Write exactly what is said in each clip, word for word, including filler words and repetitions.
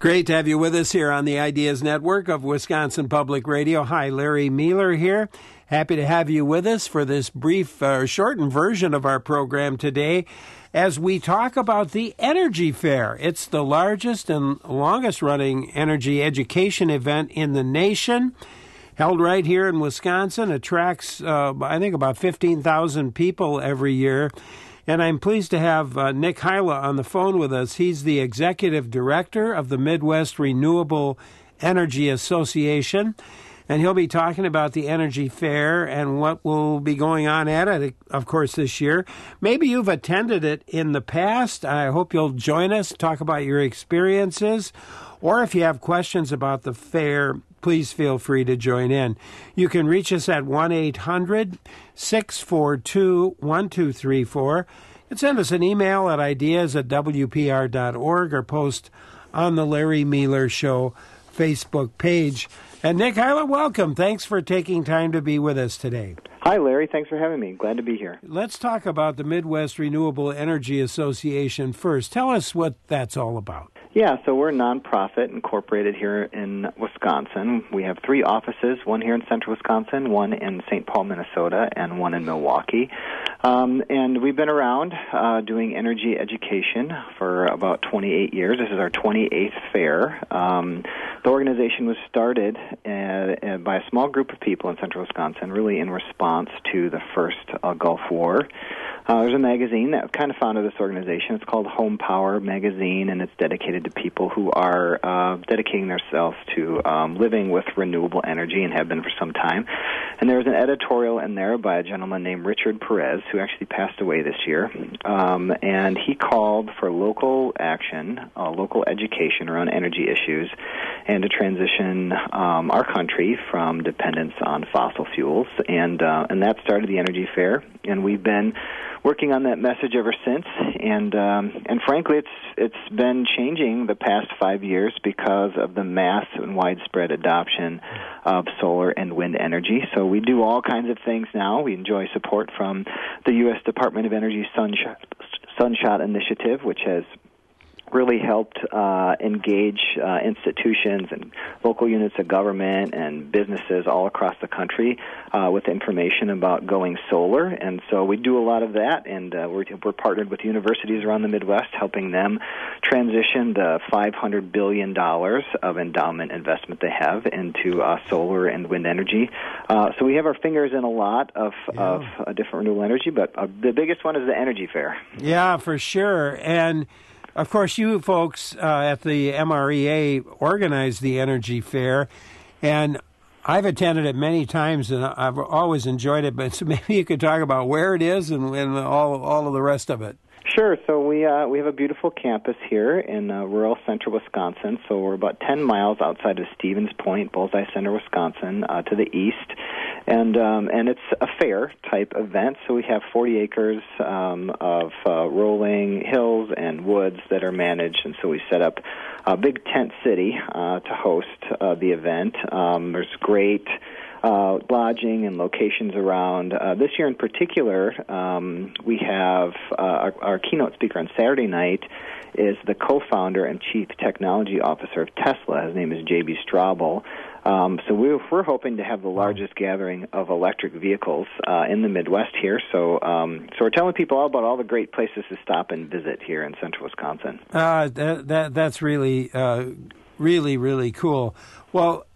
Great to have you with us here on the Ideas Network of Wisconsin Public Radio. Hi, Larry Mueller here. Happy to have you with us for this brief, uh, shortened version of our program today as we talk about the Energy Fair. It's the largest and longest-running energy education event in the nation, held right here in Wisconsin. Attracts, uh, I think, about fifteen thousand people every year. And I'm pleased to have uh, Nick Hyla on the phone with us. He's the executive director of the Midwest Renewable Energy Association, and he'll be talking about the Energy Fair and what will be going on at it, of course, this year. Maybe you've attended it in the past. I hope you'll join us, talk about your experiences, or if you have questions about the fair, please feel free to join in. You can reach us at one eight hundred six four two one two three four and send us an email at ideas at w p r dot org or post on the Larry Mueller Show Facebook page. And Nick Hyla, welcome. Thanks for taking time to be with us today. Hi, Larry. Thanks for having me. Glad to be here. Let's talk about the Midwest Renewable Energy Association first. Tell us what that's all about. Yeah, so we're a nonprofit incorporated here in Wisconsin. We have three offices, one here in central Wisconsin, one in Saint Paul, Minnesota, and one in Milwaukee. Um, and we've been around uh, doing energy education for about twenty-eight years. This is our twenty-eighth fair. Um, the organization was started uh, uh, by a small group of people in central Wisconsin, really in response to the first uh, Gulf War. Uh, there's a magazine that kind of founded this organization. It's called Home Power Magazine, and it's dedicated to people who are uh, dedicating themselves to um, living with renewable energy and have been for some time. And there was an editorial in there by a gentleman named Richard Perez, who actually passed away this year. Um, and he called for local action, uh, local education around energy issues, and to transition um, our country from dependence on fossil fuels. And uh, and that started the Energy Fair, and we've been working on that message ever since, and um, and frankly, it's it's been changing the past five years because of the mass and widespread adoption of solar and wind energy. So we do all kinds of things now. We enjoy support from the U S Department of Energy Sunshot, Sunshot Initiative, which has really helped uh, engage uh, institutions and local units of government and businesses all across the country uh, with information about going solar. And so we do a lot of that, and uh, we're, we're partnered with universities around the Midwest, helping them transition the five hundred billion dollars of endowment investment they have into uh, solar and wind energy. Uh, so we have our fingers in a lot of, yeah. of uh, different renewable energy, but uh, the biggest one is the Energy Fair. Yeah, for sure. And of course, you folks uh, at the M R E A organize the Energy Fair, and I've attended it many times, and I've always enjoyed it, but so maybe you could talk about where it is and, and all, all of the rest of it. Sure. So we uh, we have a beautiful campus here in uh, rural central Wisconsin. So we're about ten miles outside of Stevens Point, Bullseye Center, Wisconsin, uh, to the east. And um, and it's a fair type event. So we have forty acres um, of uh, rolling hills and woods that are managed. And so we set up a big tent city uh, to host uh, the event. Um, there's great Uh, lodging and locations around. Uh, this year in particular, um, we have uh, our, our keynote speaker on Saturday night is the co-founder and chief technology officer of Tesla. His name is J B Straubel. Um, so we're, we're hoping to have the largest gathering of electric vehicles uh, in the Midwest here. So um, so we're telling people all about all the great places to stop and visit here in central Wisconsin. Uh, that, that That's really, uh, really, really cool. Well,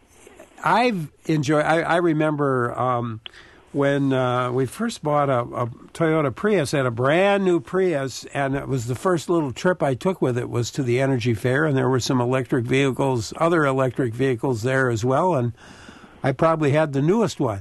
I've enjoyed, I, I remember um, when uh, we first bought a, a Toyota Prius, I had a brand new Prius, and it was the first little trip I took with it was to the Energy Fair, and there were some electric vehicles, other electric vehicles there as well, and I probably had the newest one.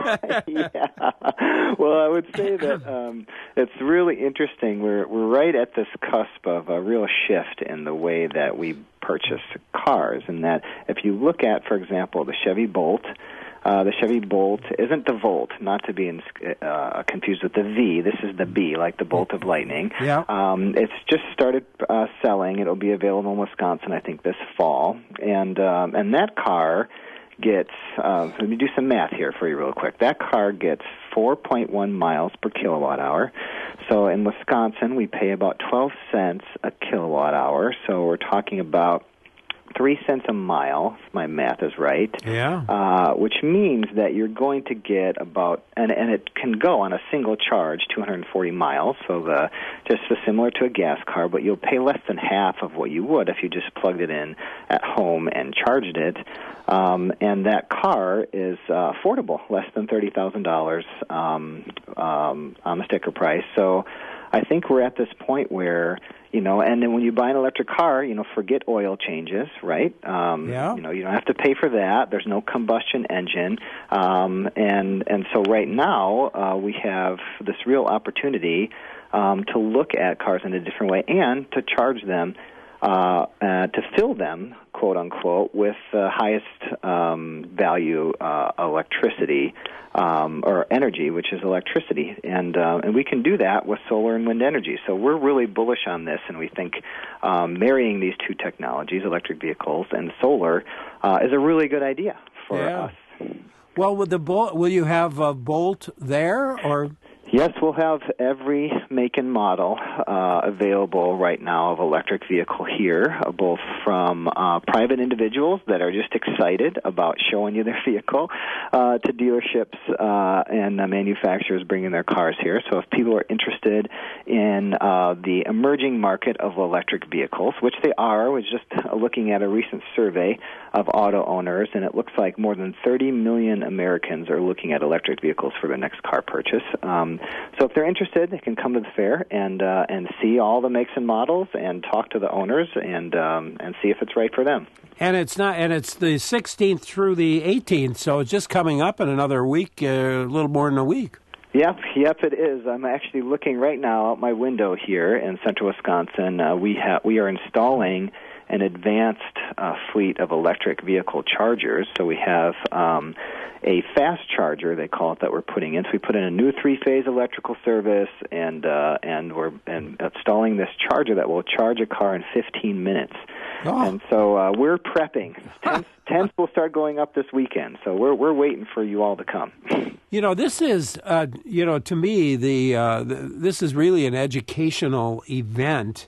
Yeah. Well, I would say that um, it's really interesting. We're we're right at this cusp of a real shift in the way that we purchase cars, and that if you look at, for example, the Chevy Bolt, uh, the Chevy Bolt isn't the Volt, not to be in, uh, confused with the V. This is the B, like the bolt of lightning. Yeah. Um, it's just started uh, selling. It'll be available in Wisconsin, I think, this fall, and um, and that car gets, uh, let me do some math here for you real quick. That car gets four point one miles per kilowatt hour. So in Wisconsin, we pay about twelve cents a kilowatt hour. So we're talking about three cents a mile, if my math is right. Yeah. Uh, which means that you're going to get about, and, and it can go on a single charge, two hundred forty miles, so the just similar to a gas car, but you'll pay less than half of what you would if you just plugged it in at home and charged it. Um, and that car is uh, affordable, less than thirty thousand dollars um, um, on the sticker price. So I think we're at this point where, you know, and then when you buy an electric car, you know, forget oil changes, right? Um, yeah. You know, you don't have to pay for that. There's no combustion engine. Um, and, and so right now uh, we have this real opportunity um, to look at cars in a different way and to charge them, uh, uh, to fill them, quote unquote, with the highest um, value uh, electricity um, or energy, which is electricity, and uh, and we can do that with solar and wind energy. So we're really bullish on this, and we think um, marrying these two technologies, electric vehicles and solar, uh, is a really good idea for yeah. us. Well, with the Bolt, will you have a Bolt there, or? Yes, we'll have every make and model uh, available right now of electric vehicle here, uh, both from uh, private individuals that are just excited about showing you their vehicle uh, to dealerships uh, and uh, manufacturers bringing their cars here. So if people are interested in uh, the emerging market of electric vehicles, which they are, I was just looking at a recent survey of auto owners, and it looks like more than thirty million Americans are looking at electric vehicles for their next car purchase. Um, So if they're interested, they can come to the fair and uh, and see all the makes and models and talk to the owners and um, and see if it's right for them. And it's not, and it's the sixteenth through the eighteenth, so it's just coming up in another week, uh, a little more than a week. Yep, yep, it is. I'm actually looking right now out my window here in central Wisconsin. Uh, we have we are installing an advanced uh, fleet of electric vehicle chargers. So we have um, a fast charger, they call it, that we're putting in. So we put in a new three-phase electrical service, and uh, and we're and installing this charger that will charge a car in fifteen minutes. Oh. And so uh, we're prepping. Tents, tents will start going up this weekend. So we're we're waiting for you all to come. You know, this is, uh, you know, to me, the, uh, the this is really an educational event,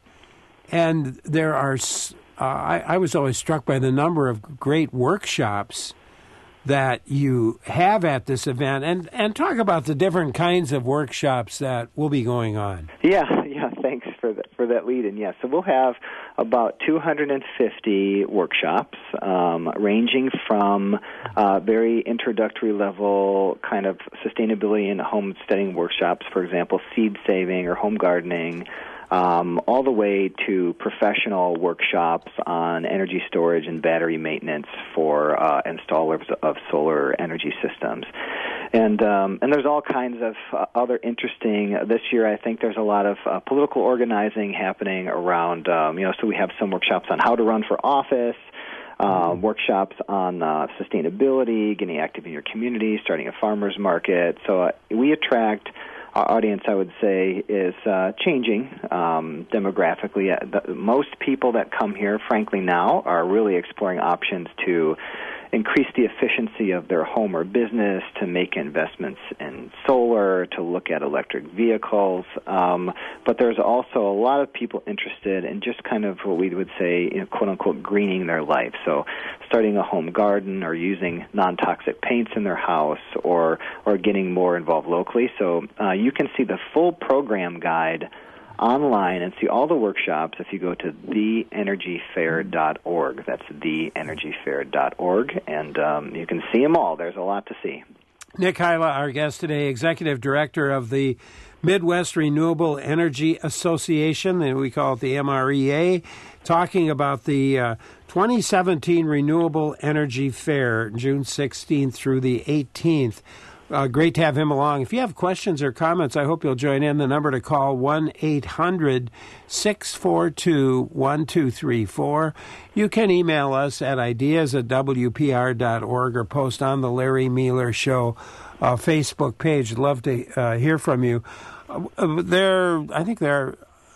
and there are. Uh, I, I was always struck by the number of great workshops that you have at this event, and, and talk about the different kinds of workshops that will be going on. Yeah, yeah, thanks for that, for that lead-in. Yeah, so we'll have about two hundred fifty workshops, um, ranging from uh, very introductory level kind of sustainability and homesteading workshops, for example, seed saving or home gardening, Um, all the way to professional workshops on energy storage and battery maintenance for uh, installers of solar energy systems. And um, and there's all kinds of uh, other interesting, this year I think there's a lot of uh, political organizing happening around, um, you know, so we have some workshops on how to run for office, Uh, workshops on uh, sustainability, getting active in your community, starting a farmer's market. So uh, we attract, our audience, I would say, is uh, changing um, demographically. Uh, the, most people that come here, frankly, now are really exploring options to increase the efficiency of their home or business, to make investments in solar, to look at electric vehicles. Um, but there's also a lot of people interested in just kind of what we would say, you know, quote-unquote, greening their life. So starting a home garden or using non-toxic paints in their house or, or getting more involved locally. So uh, you can see the full program guide online and see all the workshops if you go to the energy fair dot org. That's the energy fair dot org, and um, you can see them all. There's a lot to see. Nick Hyla, our guest today, Executive Director of the Midwest Renewable Energy Association, and we call it the M R E A, talking about the uh, twenty seventeen Renewable Energy Fair, June sixteenth through the eighteenth. Uh, great to have him along. If you have questions or comments, I hope you'll join in. The number to call, one eight hundred six four two one two three four. You can email us at ideas at w p r dot org or post on the Larry Mealer Show uh, Facebook page. Love to uh, hear from you. Uh, there, I think there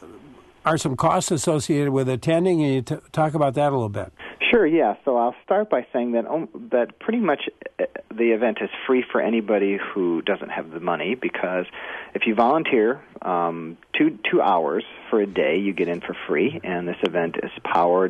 are some costs associated with attending, and you t- talk about that a little bit. Sure, yeah. So I'll start by saying that um, that pretty much the event is free for anybody who doesn't have the money, because if you volunteer um, two two hours for a day, you get in for free, and this event is powered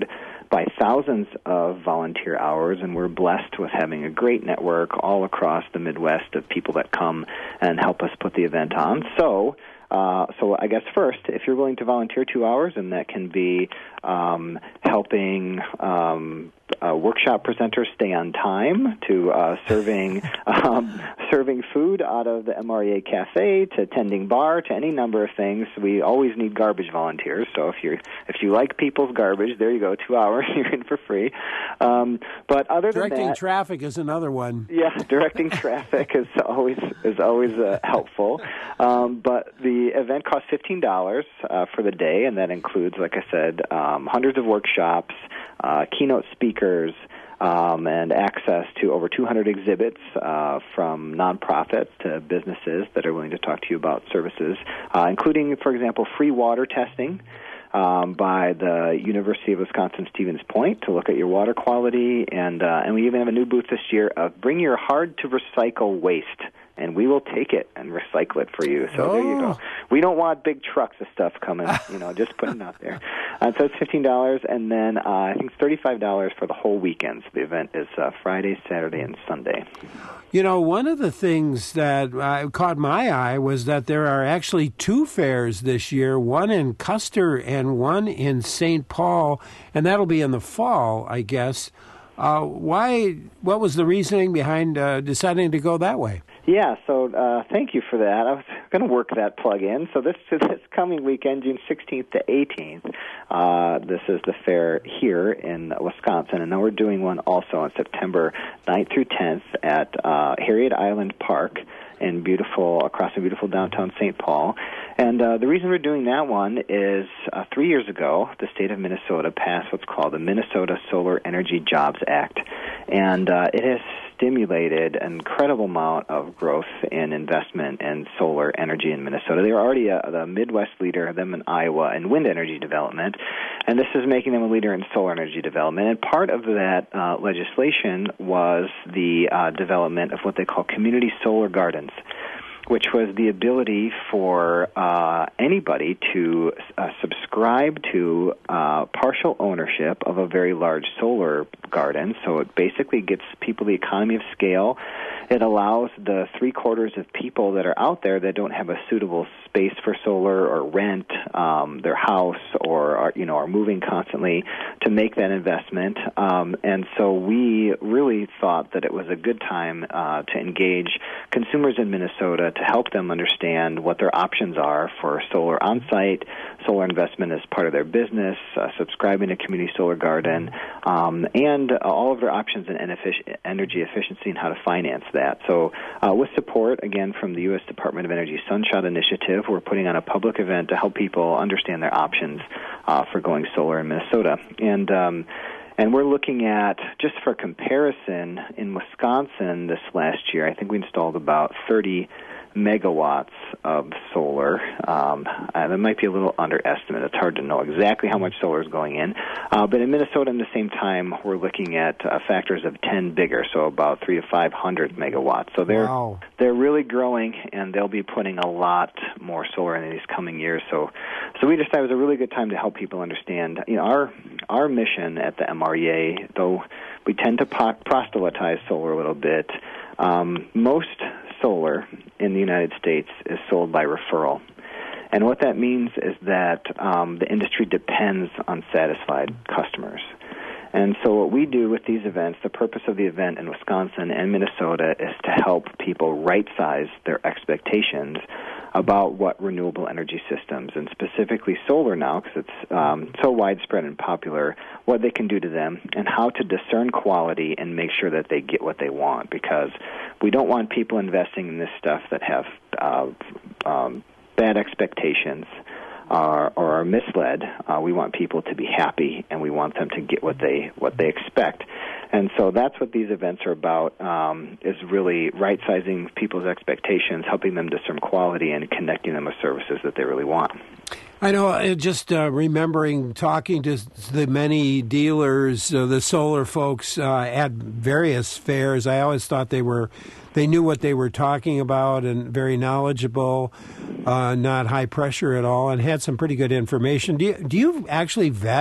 by thousands of volunteer hours, and we're blessed with having a great network all across the Midwest of people that come and help us put the event on. So, uh, so I guess first, if you're willing to volunteer two hours, and that can be um, helping um, uh, workshop presenters stay on time, to uh, serving um, serving food out of the M R E A cafe, to tending bar, to any number of things. We always need garbage volunteers. So if you if you like people's garbage, there you go, two hours, you're in for free. Um, but other than directing that, traffic is another one. Yeah, directing traffic is always is always uh, helpful. Um, but the event costs fifteen dollars uh, for the day, and that includes, like I said, um, hundreds of workshops, uh, keynote speakers, um, and access to over two hundred exhibits uh, from nonprofits to businesses that are willing to talk to you about services, uh, including, for example, free water testing um, by the University of Wisconsin-Stevens Point to look at your water quality. And, uh, and we even have a new booth this year of Bring Your Hard-to-Recycle Waste, and we will take it and recycle it for you. So oh. there you go. We don't want big trucks of stuff coming, you know, just putting it out there. Uh, so it's fifteen dollars, and then uh, I think it's thirty-five dollars for the whole weekend. So the event is uh, Friday, Saturday, and Sunday. You know, one of the things that uh, caught my eye was that there are actually two fairs this year, one in Custer and one in Saint Paul, and that'll be in the fall, I guess. Uh, why? What was the reasoning behind uh, deciding to go that way? Yeah, so uh, thank you for that. I was going to work that plug in. So this this coming weekend, June sixteenth to eighteenth, uh, this is the fair here in Wisconsin, and then we're doing one also on September ninth through tenth at uh, Harriet Island Park in beautiful across the beautiful downtown Saint Paul. And uh, the reason we're doing that one is uh, three years ago, the state of Minnesota passed what's called the Minnesota Solar Energy Jobs Act, and uh, it has stimulated an incredible amount of growth in investment in solar energy in Minnesota. They were already a, the Midwest leader, them in Iowa, in wind energy development, and this is making them a leader in solar energy development. And part of that uh, legislation was the uh, development of what they call community solar gardens, which was the ability for uh, anybody to uh, subscribe to uh, partial ownership of a very large solar garden. So it basically gets people the economy of scale. It allows the three-quarters of people that are out there that don't have a suitable space for solar or rent um, their house or are, you know, are moving constantly to make that investment. Um, and so we really thought that it was a good time uh, to engage consumers in Minnesota to help them understand what their options are for solar on-site, solar investment as part of their business, uh, subscribing to community solar garden, um, and uh, all of their options in energy efficiency and how to finance that. So uh, with support, again, from the U S Department of Energy Sunshot Initiative, we're putting on a public event to help people understand their options uh, for going solar in Minnesota. And um, And we're looking at, just for comparison, in Wisconsin this last year, I think we installed about thirty megawatts of solar. Um, and that might be a little underestimate. It's hard to know exactly how much solar is going in. Uh, but in Minnesota, in the same time, we're looking at uh, factors of ten bigger, so about three to five hundred megawatts. So they're wow. they're really growing, and they'll be putting a lot more solar in these coming years. So, so we decided it was a really good time to help people understand. You know, our our mission at the M R E A, though we tend to proselytize solar a little bit. Um, most solar in the United States is sold by referral. And what that means is that um, the industry depends on satisfied customers. And so what we do with these events, the purpose of the event in Wisconsin and Minnesota is to help people right-size their expectations about what renewable energy systems, and specifically solar now, because it's um, so widespread and popular, what they can do to them and how to discern quality and make sure that they get what they want, because we don't want people investing in this stuff that have uh, um, bad expectations uh, or are misled. Uh, we want people to be happy, and we want them to get what they what they expect. And so that's what these events are about, um, is really right-sizing people's expectations, helping them discern quality, and connecting them with services that they really want. I know, uh, just uh, remembering talking to the many dealers, uh, the solar folks uh, at various fairs, I always thought they were, they knew what they were talking about and very knowledgeable, uh, not high pressure at all, and had some pretty good information. Do you, do you actually vet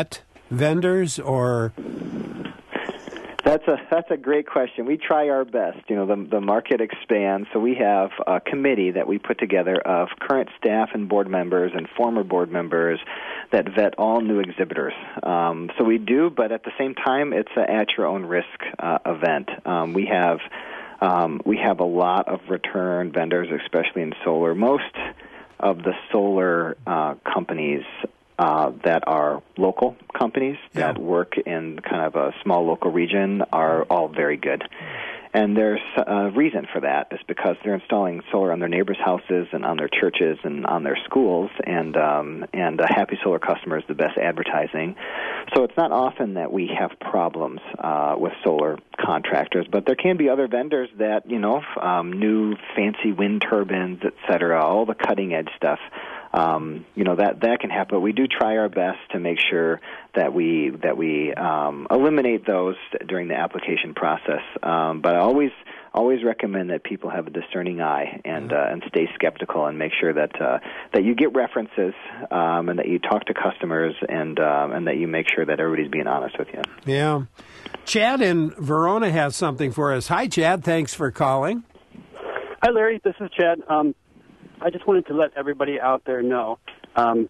vendors, or? That's a that's a great question. We try our best. You know, the the market expands, so we have a committee that we put together of current staff and board members and former board members that vet all new exhibitors. Um, so we do, but at the same time, it's an at your own risk uh, event. Um, we have um, we have a lot of return vendors, especially in solar. Most of the solar uh, companies Uh, that are local companies yeah. that work in kind of a small local region are all very good. And there's a reason for that. It's because they're installing solar on their neighbors' houses and on their churches and on their schools, and um, and a happy solar customer is the best advertising. So it's not often that we have problems uh, with solar contractors, but there can be other vendors that, you know, um, new fancy wind turbines, et cetera, all the cutting-edge stuff. Um, you know, that that can happen, but we do try our best to make sure that we that we um, eliminate those during the application process. Um, but I always always recommend that people have a discerning eye and uh, and stay skeptical and make sure that uh, that you get references um, and that you talk to customers and um, and that you make sure that everybody's being honest with you. Yeah. Chad in Verona has something for us. Hi, Chad. Thanks for calling. Hi, Larry. This is Chad. Um, I just wanted to let everybody out there know um,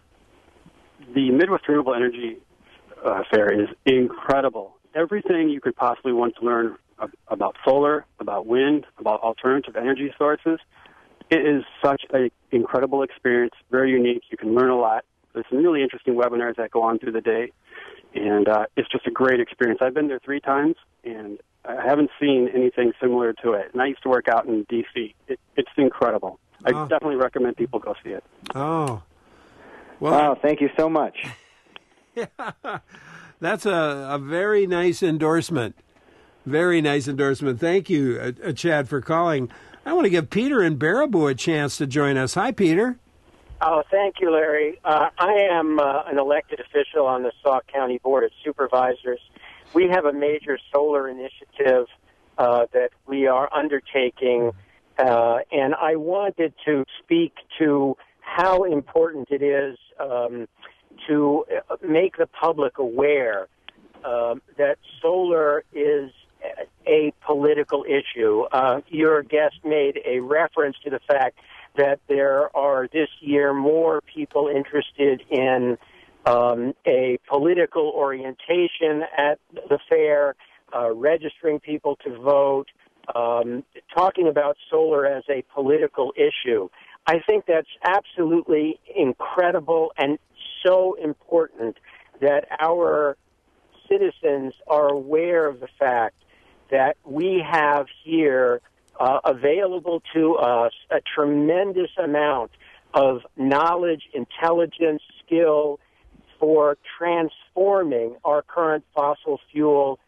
the Midwest Renewable Energy uh, Fair is incredible. Everything you could possibly want to learn ab- about solar, about wind, about alternative energy sources. It is such an incredible experience, very unique. You can learn a lot. There's some really interesting webinars that go on through the day, and uh, it's just a great experience. I've been there three times, and I haven't seen anything similar to it. And I used to work out in D C It, it's incredible. I oh. definitely recommend people go see it. Oh. Well, wow, thank you so much. Yeah, that's a, a very nice endorsement. Very nice endorsement. Thank you, uh, Chad, for calling. I want to give Peter in Baraboo a chance to join us. Hi, Peter. Oh, thank you, Larry. Uh, I am uh, an elected official on the Sauk County Board of Supervisors. We have a major solar initiative uh, that we are undertaking. Uh, and I wanted to speak to how important it is um, to make the public aware uh, that solar is a political issue. Uh, your guest made a reference to the fact that there are this year more people interested in um, a political orientation at the fair, uh, registering people to vote, Um, talking about solar as a political issue. I think that's absolutely incredible and so important that our citizens are aware of the fact that we have here uh, available to us a tremendous amount of knowledge, intelligence, skill for transforming our current fossil fuel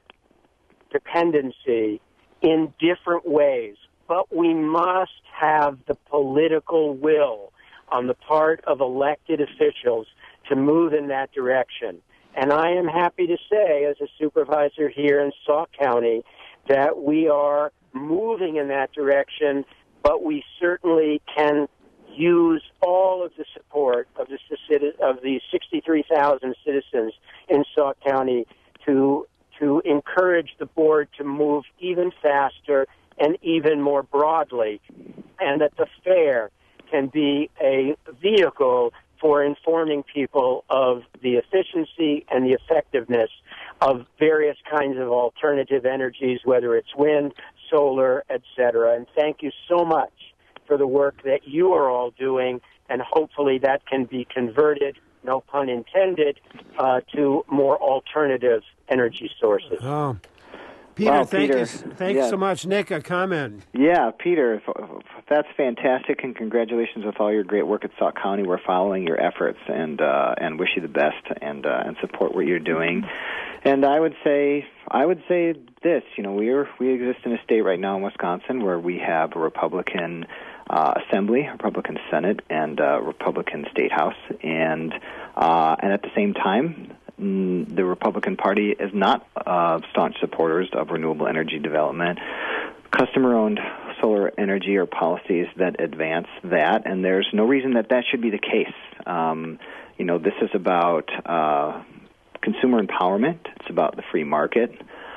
dependency in different ways, but we must have the political will on the part of elected officials to move in that direction. And I am happy to say, as a supervisor here in Sauk County, that we are moving in that direction, but we certainly can use all of the support of the, of the sixty-three thousand citizens in Sauk County to to encourage the board to move even faster and even more broadly, and that the fair can be a vehicle for informing people of the efficiency and the effectiveness of various kinds of alternative energies, whether it's wind, solar, et cetera. And thank you so much for the work that you are all doing, and hopefully that can be converted, no pun intended, uh, to more alternative energy sources. Oh. Peter, wow, thank Peter. you, thank yeah. you so much. Nick, a comment. Yeah, Peter, that's fantastic, and congratulations with all your great work at Sauk County. We're following your efforts and uh, and wish you the best and uh, and support what you're doing. And I would say I would say this. You know, we are we exist in a state right now in Wisconsin where we have a Republican uh, Assembly, Republican Senate, and uh, Republican State House, and uh, and at the same time, the Republican Party is not uh, staunch supporters of renewable energy development. Customer-owned solar energy are policies that advance that, and there's no reason that that should be the case. Um, you know, this is about uh, consumer empowerment. It's about the free market.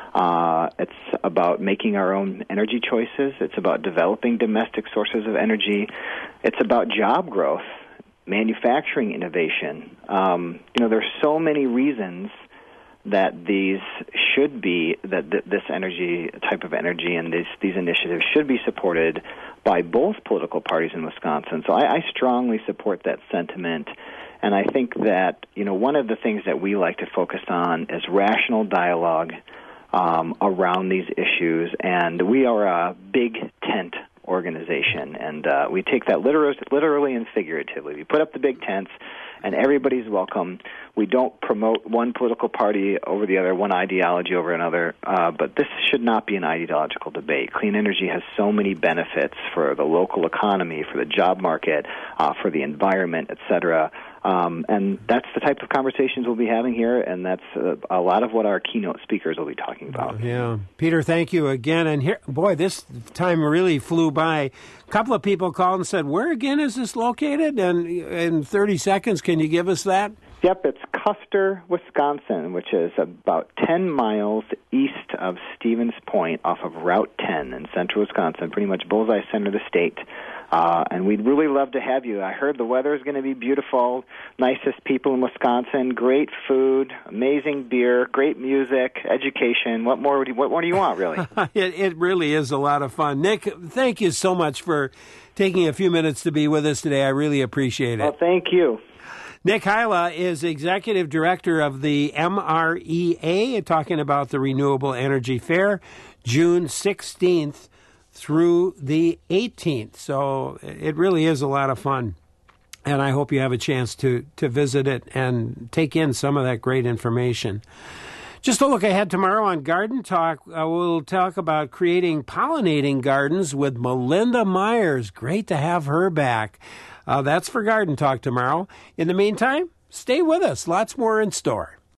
Uh, it's about making our own energy choices. It's about developing domestic sources of energy. It's about job growth, manufacturing innovation. Um, you know, there's so many reasons that these should be, that th- this energy, type of energy and these, these initiatives should be supported by both political parties in Wisconsin. So I, I strongly support that sentiment. And I think that, you know, one of the things that we like to focus on is rational dialogue um, around these issues. And we are a big tent organization, and uh, we take that literally, literally and figuratively. We put up the big tents, and everybody's welcome. We don't promote one political party over the other, one ideology over another, uh, but this should not be an ideological debate. Clean energy has so many benefits for the local economy, for the job market, uh, for the environment, et cetera. Um, and that's the type of conversations we'll be having here, and that's uh, a lot of what our keynote speakers will be talking about. Yeah. Peter, thank you again. And here, boy, this time really flew by. A couple of people called and said, where again is this located? And in thirty seconds, can you give us that? Yep, it's Custer, Wisconsin, which is about ten miles east of Stevens Point off of Route ten in central Wisconsin, pretty much bullseye center of the state. Uh, and we'd really love to have you. I heard the weather is going to be beautiful, nicest people in Wisconsin, great food, amazing beer, great music, education. What more, would you, what more do you want, really? it, it really is a lot of fun. Nick, thank you so much for taking a few minutes to be with us today. I really appreciate it. Well, thank you. Nick Hyla is Executive Director of the M R E A, talking about the Renewable Energy Fair, June sixteenth through the eighteenth. So it really is a lot of fun. And I hope you have a chance to, to visit it and take in some of that great information. Just a look ahead tomorrow on Garden Talk, uh, we'll talk about creating pollinating gardens with Melinda Myers. Great to have her back. Uh, that's for Garden Talk tomorrow. In the meantime, stay with us. Lots more in store.